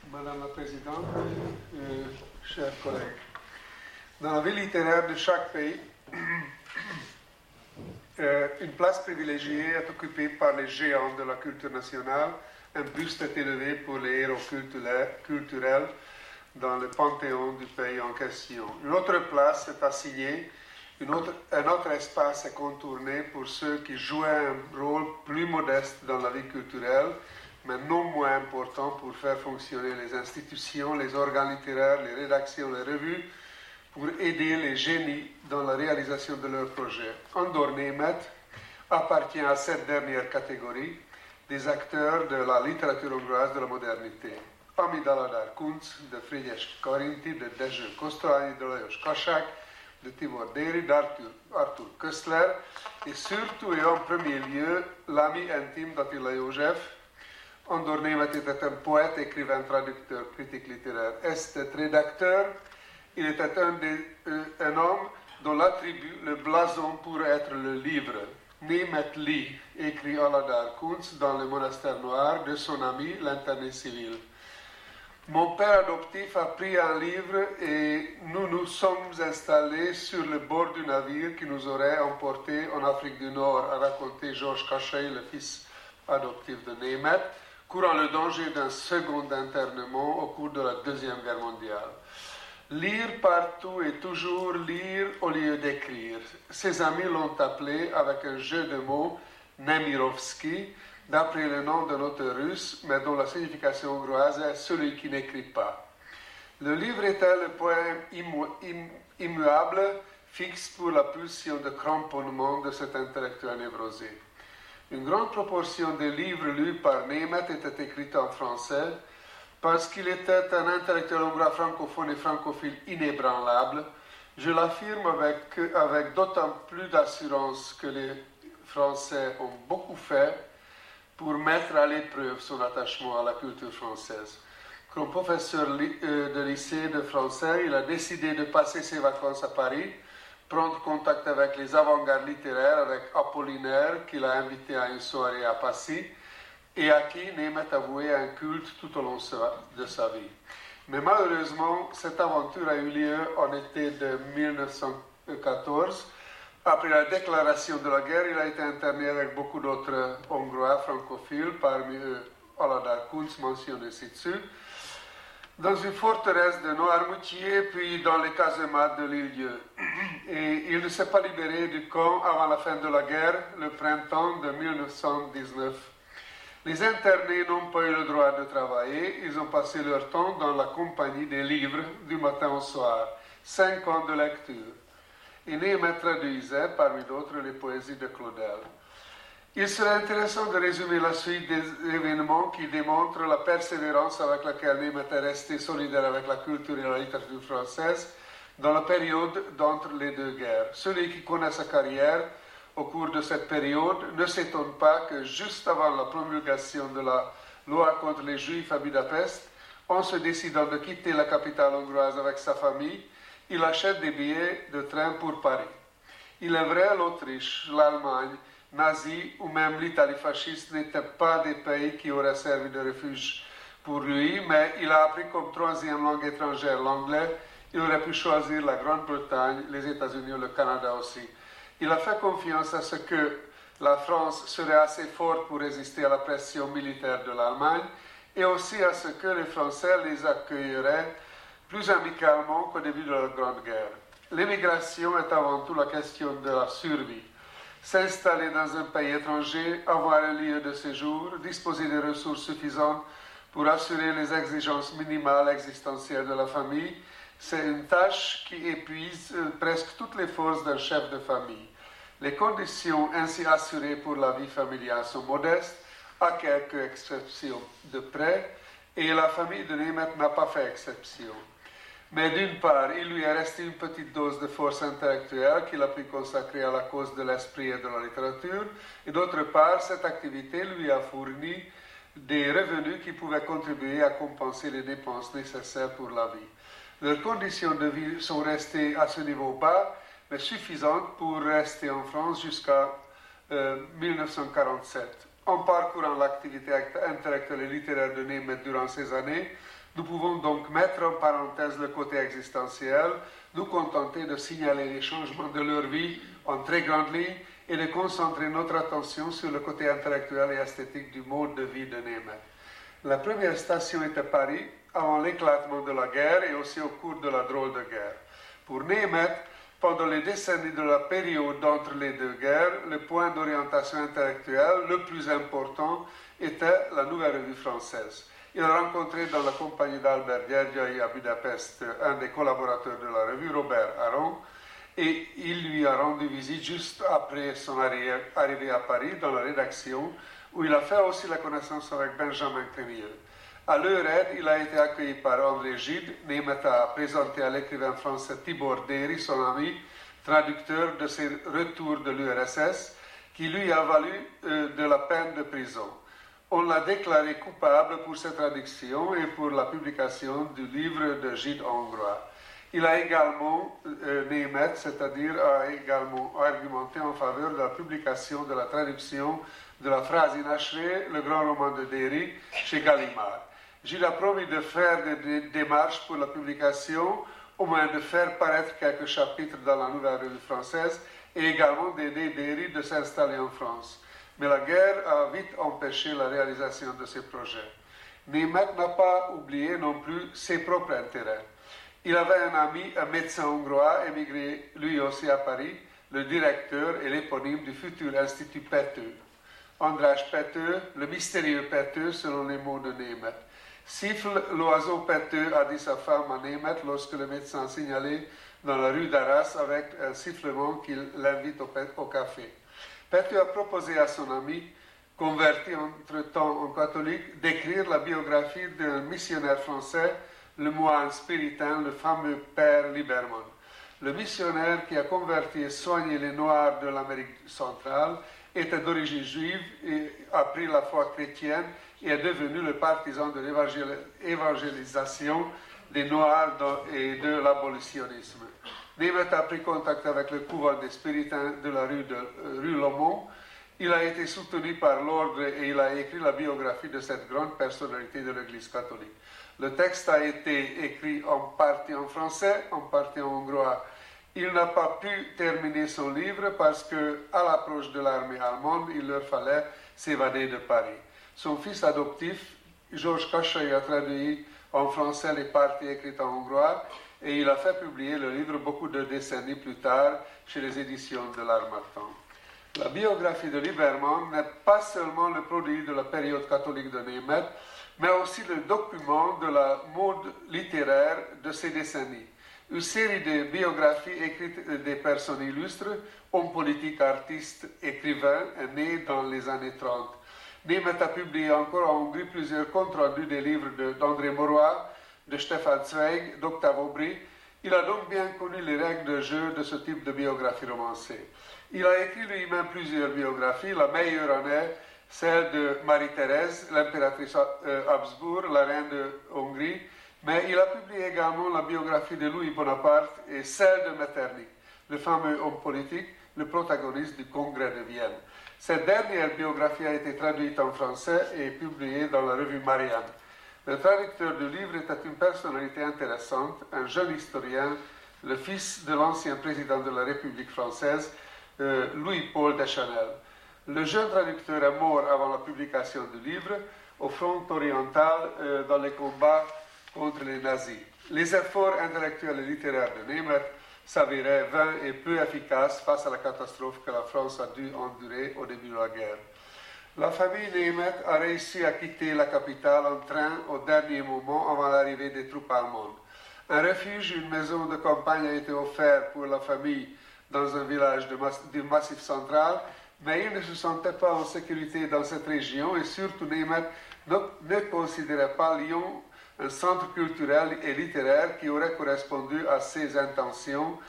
Madame la Présidente, chers collègues. Dans la vie littéraire de chaque pays, une place privilégiée est occupée par les géants de la culture nationale. Un buste est élevé pour les héros culturels dans le panthéon du pays en question. Une autre place est assignée, un autre espace est contourné pour ceux qui jouaient un rôle plus modeste dans la vie culturelle, mais non moins important pour faire fonctionner les institutions, les organes littéraires, les rédactions, les revues, pour aider les génies dans la réalisation de leurs projets. Andor Német appartient à cette dernière catégorie, des acteurs de la littérature hongroise de la modernité. Amíg Aladár Kunc, de Frigyes Karinti, de Dezső Kosztolányi, de Lajos Kassák, de Tibor Déri, d'Arthur Köstler, et surtout et en premier lieu, l'ami intime d'Attila József. Andor Német était un poète, écrivain, traducteur, critique littéraire, esthète, rédacteur. Il était un homme dont l'attribut, le blason, pourrait être le livre. Német lit, écrit Aladár Kunc dans le monastère noir de son ami, l'interné civil. Mon père adoptif a pris un livre et nous nous sommes installés sur le bord du navire qui nous aurait emportés en Afrique du Nord, a raconté Georges Cachet, le fils adoptif de Német, courant le danger d'un second internement au cours de la Deuxième Guerre mondiale. Lire partout et toujours lire au lieu d'écrire. Ses amis l'ont appelé, avec un jeu de mots, Nemirovski, d'après le nom d'un auteur russe, mais dont la signification hongroise est celui qui n'écrit pas. Le livre était le poème immuable, fixe pour la pulsion de cramponnement de cet intellectuel névrosé. Une grande proportion des livres lus par Német était écrite en français, parce qu'il était un intellectuel hongrois francophone et francophile inébranlable. Je l'affirme avec d'autant plus d'assurance que les Français ont beaucoup fait pour mettre à l'épreuve son attachement à la culture française. Comme professeur de lycée de français, il a décidé de passer ses vacances à Paris, prendre contact avec les avant-gardes littéraires, avec Apollinaire, qu'il a invité à une soirée à Passy, et à qui Német a voué un culte tout au long de sa vie. Mais malheureusement, cette aventure a eu lieu en été de 1914. Après la déclaration de la guerre, il a été interné avec beaucoup d'autres Hongrois francophiles, parmi eux Aladár Kunc, mentionné ci-dessus, dans une forteresse de Noirmoutier, puis dans les casemates de l'île-Dieu. Et il ne s'est pas libéré du camp avant la fin de la guerre, le printemps de 1919. Les internés n'ont pas eu le droit de travailler, ils ont passé leur temps dans la compagnie des livres du matin au soir. 5 ans de lecture. Et Német traduisait, parmi d'autres, les poésies de Claudel. Il serait intéressant de résumer la suite des événements qui démontrent la persévérance avec laquelle Német est resté solidaire avec la culture et la littérature française dans la période d'entre les deux guerres. Celui qui connaît sa carrière au cours de cette période ne s'étonne pas que juste avant la promulgation de la loi contre les Juifs à Budapest, en se décidant de quitter la capitale hongroise avec sa famille, il achète des billets de train pour Paris. Il est vrai, l'Autriche, l'Allemagne, nazie ou même l'Italie fasciste n'étaient pas des pays qui auraient servi de refuge pour lui, mais il a appris comme troisième langue étrangère l'anglais. Il aurait pu choisir la Grande-Bretagne, les États-Unis ou le Canada aussi. Il a fait confiance à ce que la France serait assez forte pour résister à la pression militaire de l'Allemagne et aussi à ce que les Français les accueilleraient plus amicalement qu'au début de la Grande Guerre. L'émigration est avant tout la question de la survie. S'installer dans un pays étranger, avoir un lieu de séjour, disposer de ressources suffisantes pour assurer les exigences minimales existentielles de la famille, c'est une tâche qui épuise presque toutes les forces d'un chef de famille. Les conditions ainsi assurées pour la vie familiale sont modestes, à quelques exceptions de près, et la famille de Német n'a pas fait exception. Mais d'une part, il lui est resté une petite dose de force intellectuelle qu'il a pu consacrer à la cause de l'esprit et de la littérature, et d'autre part, cette activité lui a fourni des revenus qui pouvaient contribuer à compenser les dépenses nécessaires pour la vie. Leurs conditions de vie sont restées à ce niveau bas, mais suffisantes pour rester en France jusqu'à 1947. En parcourant l'activité intellectuelle et littéraire de Német durant ces années, Nous pouvons donc mettre en parenthèse le côté existentiel, nous contenter de signaler les changements de leur vie en très grandes lignes et de concentrer notre attention sur le côté intellectuel et esthétique du mode de vie de Németh. La première station était Paris, avant l'éclatement de la guerre et aussi au cours de la drôle de guerre. Pour Németh, pendant les décennies de la période entre les deux guerres, le point d'orientation intellectuelle le plus important était la Nouvelle Revue Française. Il a rencontré dans la compagnie d'Albert Gergely à Budapest un des collaborateurs de la revue, Robert Aron, et il lui a rendu visite juste après son arrivée à Paris dans la rédaction, où il a fait aussi la connaissance avec Benjamin Crémieux. À leur aide, il a été accueilli par André Gide. Németh a présenté à l'écrivain français Tibor Déry, son ami, traducteur de ses retours de l'URSS, qui lui a valu de la peine de prison. On l'a déclaré coupable pour cette traduction et pour la publication du livre de Gide hongrois. Il a également, Németh, c'est-à-dire a également argumenté en faveur de la publication de la traduction de la phrase inachevée, le grand roman de Déry, chez Gallimard. Gide a promis de faire des démarches pour la publication, au moins de faire paraître quelques chapitres dans la Nouvelle Revue Française et également d'aider Déry de s'installer en France. Mais la guerre a vite empêché la réalisation de ces projets. Németh n'a pas oublié non plus ses propres intérêts. Il avait un ami, un médecin hongrois, émigré lui aussi à Paris, le directeur et l'éponyme du futur Institut Pető. András Pető, le mystérieux Pető, selon les mots de Németh. Siffle l'oiseau Pető, a dit sa femme à Németh lorsque le médecin a signalé dans la rue d'Arras avec un sifflement qu'il l'invite au café. Pető a proposé à son ami, converti entre-temps en catholique, d'écrire la biographie d'un missionnaire français, le moine spiritain, le fameux père Liberman. Le missionnaire qui a converti et soigné les Noirs de l'Amérique centrale était d'origine juive et a pris la foi chrétienne et est devenu le partisan de l'évangélisation des Noirs et de l'abolitionnisme. Németh a pris contact avec le couvent des Spiritains de la rue Lomont. Il a été soutenu par l'ordre et il a écrit la biographie de cette grande personnalité de l'Église catholique. Le texte a été écrit en partie en français, en partie en hongrois. Il n'a pas pu terminer son livre parce que, à l'approche de l'armée allemande, il leur fallait s'évader de Paris. Son fils adoptif, Georges Kassai, a traduit en français les parties écrites en hongrois et il a fait publier le livre beaucoup de décennies plus tard chez les éditions de l'Harmattan. La biographie de Liberman n'est pas seulement le produit de la période catholique de Németh, mais aussi le document de la mode littéraire de ces décennies. Une série de biographies écrites des personnes illustres, hommes politiques, artistes, écrivains, nés dans les années 30. Németh a publié encore en Hongrie plusieurs comptes rendus des livres d'André Mauroy, de Stefan Zweig, d'Octave Aubry. Il a donc bien connu les règles de jeu de ce type de biographie romancée. Il a écrit lui-même plusieurs biographies, la meilleure en est celle de Marie-Thérèse, l'impératrice Habsbourg, la reine de Hongrie, mais il a publié également la biographie de Louis Bonaparte et celle de Metternich, le fameux homme politique, le protagoniste du Congrès de Vienne. Cette dernière biographie a été traduite en français et publiée dans la revue Marianne. Le traducteur du livre était une personnalité intéressante, un jeune historien, le fils de l'ancien président de la République française, Louis-Paul Deschanel. Le jeune traducteur est mort avant la publication du livre, au front oriental, dans les combats contre les nazis. Les efforts intellectuels et littéraires de Németh s'avéraient vains et peu efficaces face à la catastrophe que la France a dû endurer au début de la guerre. La famille Németh a réussi à quitter la capitale en train au dernier moment avant l'arrivée des troupes allemandes. Un refuge, une maison de campagne a été offert pour la famille dans un village du Massif central, mais ils ne se sentaient pas en sécurité dans cette région et surtout Németh ne considérait pas Lyon un centre culturel et littéraire qui aurait correspondu à ses intentions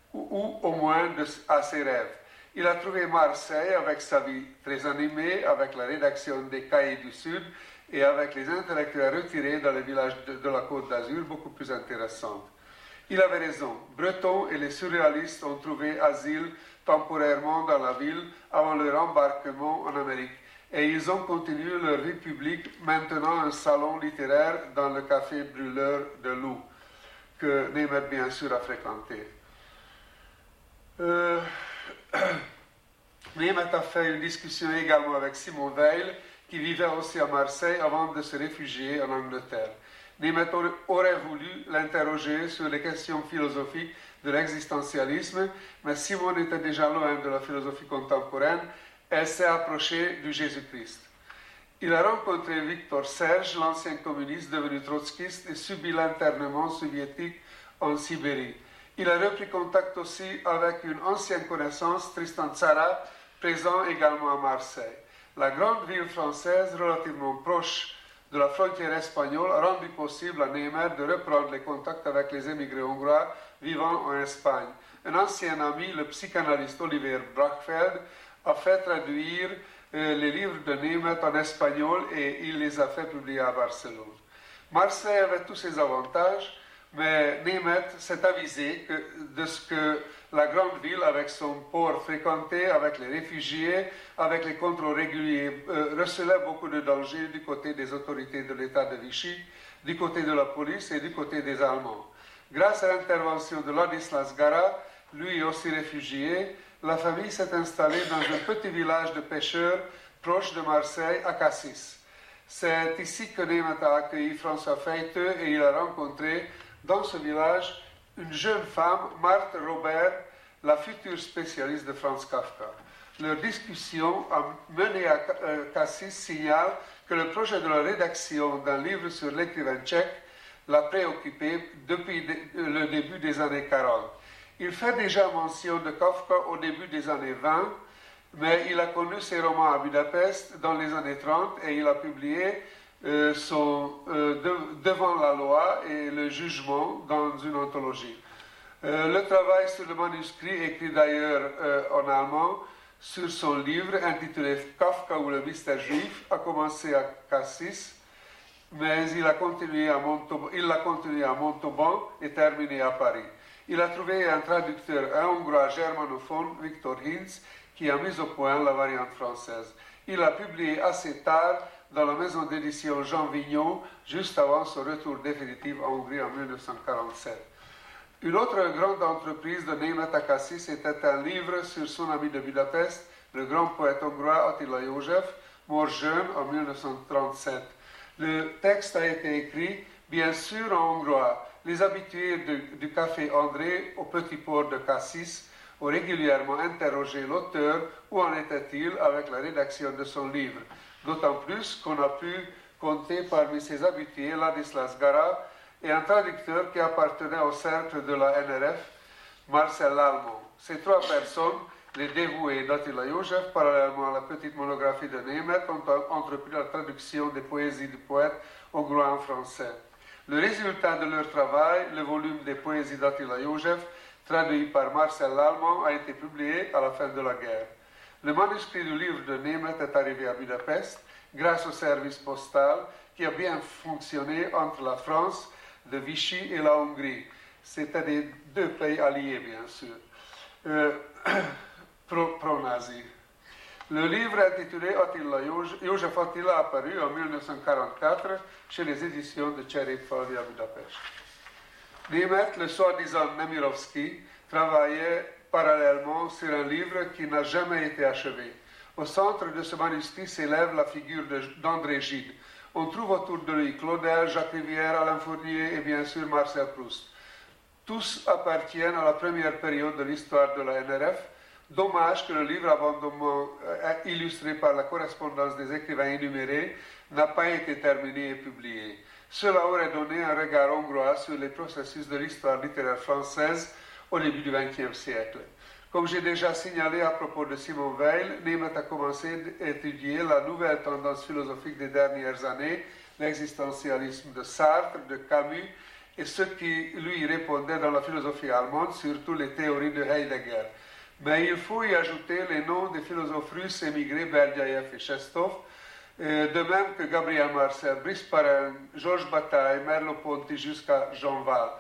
ou au moins à ses rêves. Il a trouvé Marseille avec sa vie très animée, avec la rédaction des Cahiers du Sud et avec les intellectuels retirés dans les villages de la Côte d'Azur beaucoup plus intéressantes. Il avait raison. Breton et les surréalistes ont trouvé asile temporairement dans la ville avant leur embarquement en Amérique. et ils ont continué leur vie publique, maintenant un salon littéraire dans le café Brûleur de Loup, que Németh bien sûr a fréquenté. Németh a fait une discussion également avec Simon Weil, qui vivait aussi à Marseille avant de se réfugier en Angleterre. Németh aurait voulu l'interroger sur les questions philosophiques de l'existentialisme, mais Simon était déjà loin de la philosophie contemporaine. Elle s'est approchée du Jésus-Christ. Il a rencontré Victor Serge, l'ancien communiste devenu trotskiste, et subi l'internement soviétique en Sibérie. Il a repris contact aussi avec une ancienne connaissance, Tristan Tzara, présent également à Marseille. La grande ville française, relativement proche de la frontière espagnole, a rendu possible à Németh de reprendre les contacts avec les émigrés hongrois vivant en Espagne. Un ancien ami, le psychanalyste Oliver Brachfeld, a fait traduire les livres de Németh en espagnol et il les a fait publier à Barcelone. Marseille avait tous ses avantages, mais Németh s'est avisé de ce que la grande ville, avec son port fréquenté, avec les réfugiés, avec les contrôles réguliers, recelait beaucoup de dangers du côté des autorités de l'État de Vichy, du côté de la police et du côté des Allemands. Grâce à l'intervention de Ladislas Gara, lui aussi réfugié, la famille s'est installée dans un petit village de pêcheurs proche de Marseille, à Cassis. C'est ici que Németh a accueilli François Feiteux et il a rencontré dans ce village une jeune femme, Marthe Robert, la future spécialiste de Franz Kafka. Leur discussion a mené à Cassis signale que le projet de la rédaction d'un livre sur l'écrivain tchèque l'a préoccupé depuis le début des années 40. Il fait déjà mention de Kafka au début des années 20, mais il a connu ses romans à Budapest dans les années 30 et il a publié Devant la loi et le jugement dans une anthologie. Le travail sur le manuscrit, écrit d'ailleurs en allemand, sur son livre intitulé Kafka ou le mystère juif, a commencé à Cassis, mais il l'a continué à Montauban et terminé à Paris. Il a trouvé un traducteur, un hongrois germanophone, Victor Hinz, qui a mis au point la variante française. Il a publié assez tard dans la maison d'édition Jean Vignon, juste avant son retour définitif en Hongrie en 1947. Une autre grande entreprise de Németh à Cassis était un livre sur son ami de Budapest, le grand poète hongrois Attila József, mort jeune en 1937. Le texte a été écrit, bien sûr, en hongrois. Les habitués du café André au petit port de Cassis ont régulièrement interrogé l'auteur où en était-il avec la rédaction de son livre. D'autant plus qu'on a pu compter parmi ses habitués Ladislas Gara et un traducteur qui appartenait au cercle de la NRF, Marcel Lallemand. Ces trois personnes, les dévoués d'Attila József, parallèlement à la petite monographie de Németh, ont entrepris la traduction des poésies du poète hongrois en français. Le résultat de leur travail, le volume des poésies d'Attila József, traduit par Marcel Lallemand, a été publié à la fin de la guerre. Le manuscrit du livre de Németh est arrivé à Budapest grâce au service postal qui a bien fonctionné entre la France de Vichy et la Hongrie. C'était des deux pays alliés, bien sûr, pro-nazis. Le livre intitulé József Attila a paru en 1944 chez les éditions de Cserép Falvi à Budapest. Németh, le soi-disant Nemirovsky, travaillait parallèlement sur un livre qui n'a jamais été achevé. Au centre de ce manuscrit s'élève la figure d'André Gide. On trouve autour de lui Claudel, Jacques Rivière, Alain Fournier et bien sûr Marcel Proust. Tous appartiennent à la première période de l'histoire de la NRF. Dommage que le livre abondamment illustré par la correspondance des écrivains énumérés n'a pas été terminé et publié. Cela aurait donné un regard hongrois sur les processus de l'histoire littéraire française au début du XXe siècle. Comme j'ai déjà signalé à propos de Simon Weil, Németh a commencé à étudier la nouvelle tendance philosophique des dernières années, l'existentialisme de Sartre, de Camus, et ce qui lui répondait dans la philosophie allemande, surtout les théories de Heidegger. Mais il faut y ajouter les noms des philosophes russes émigrés, Berdyaev et Chestov, de même que Gabriel Marcel, Brice Parent, Georges Bataille, Merleau-Ponty jusqu'à Jean Val.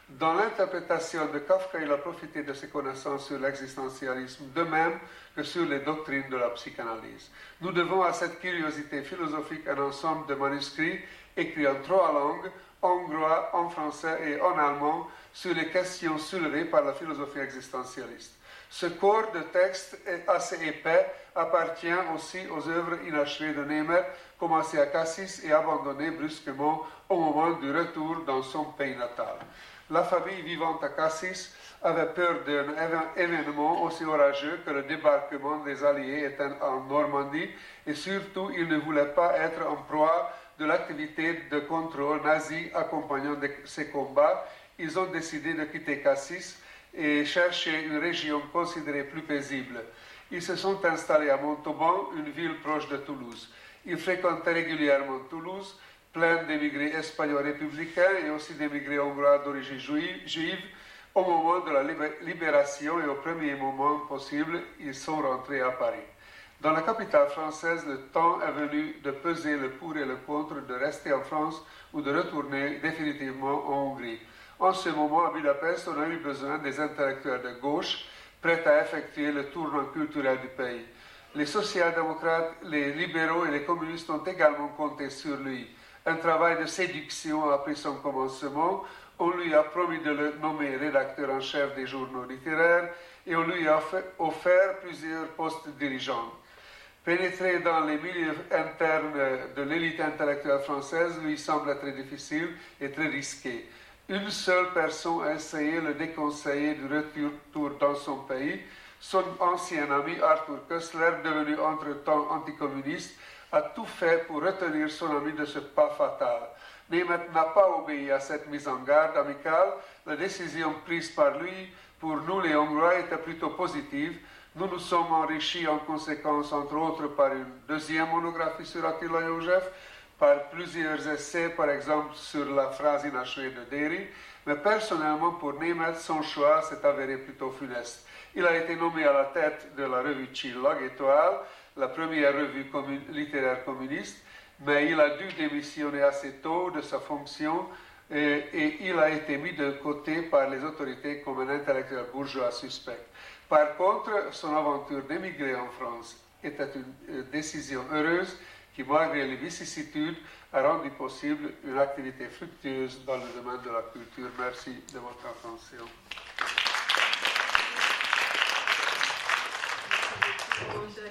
Dans l'interprétation de Kafka, il a profité de ses connaissances sur l'existentialisme, de même que sur les doctrines de la psychanalyse. Nous devons à cette curiosité philosophique un ensemble de manuscrits écrits en 3 langues, en hongrois, en français et en allemand, sur les questions soulevées par la philosophie existentialiste. Ce corps de texte est assez épais, appartient aussi aux œuvres inachevées de Német, commencées à Cassis et abandonnées brusquement au moment du retour dans son pays natal. La famille vivante à Cassis avait peur d'un événement aussi orageux que le débarquement des Alliés en Normandie, et surtout, ils ne voulaient pas être en proie de l'activité de contrôle nazi accompagnant ces combats. Ils ont décidé de quitter Cassis et chercher une région considérée plus paisible. Ils se sont installés à Montauban, une ville proche de Toulouse. Ils fréquentaient régulièrement Toulouse, pleine d'émigrés espagnols républicains et aussi d'émigrés hongrois d'origine juive. Au moment de la libération et au premier moment possible, ils sont rentrés à Paris. Dans la capitale française, le temps est venu de peser le pour et le contre, de rester en France ou de retourner définitivement en Hongrie. En ce moment, à Budapest, on a eu besoin des intellectuels de gauche, prêts à effectuer le tournant culturel du pays. Les social-démocrates, les libéraux et les communistes ont également compté sur lui. Un travail de séduction a pris son commencement. On lui a promis de le nommer rédacteur en chef des journaux littéraires et on lui a offert plusieurs postes dirigeants. Pénétrer dans les milieux internes de l'élite intellectuelle française lui semble très difficile et très risqué. Une seule personne a essayé de le déconseiller du retour dans son pays. Son ancien ami Arthur Koestler, devenu entre-temps anticommuniste, a tout fait pour retenir son ami de ce pas fatal. Német n'a pas obéi à cette mise en garde amicale. La décision prise par lui, pour nous les Hongrois, était plutôt positive. Nous nous sommes enrichis en conséquence, entre autres, par une deuxième monographie sur Attila József, par plusieurs essais, par exemple sur la phrase inachevée de Déry, mais personnellement, pour Német, son choix s'est avéré plutôt funeste. Il a été nommé à la tête de la revue Csillag, Étoile, la première revue littéraire communiste, mais il a dû démissionner assez tôt de sa fonction et il a été mis de côté par les autorités comme un intellectuel bourgeois suspect. Par contre, son aventure d'émigrer en France était une décision heureuse qui, malgré les vicissitudes, a rendu possible une activité fructueuse dans le domaine de la culture. Merci de votre attention.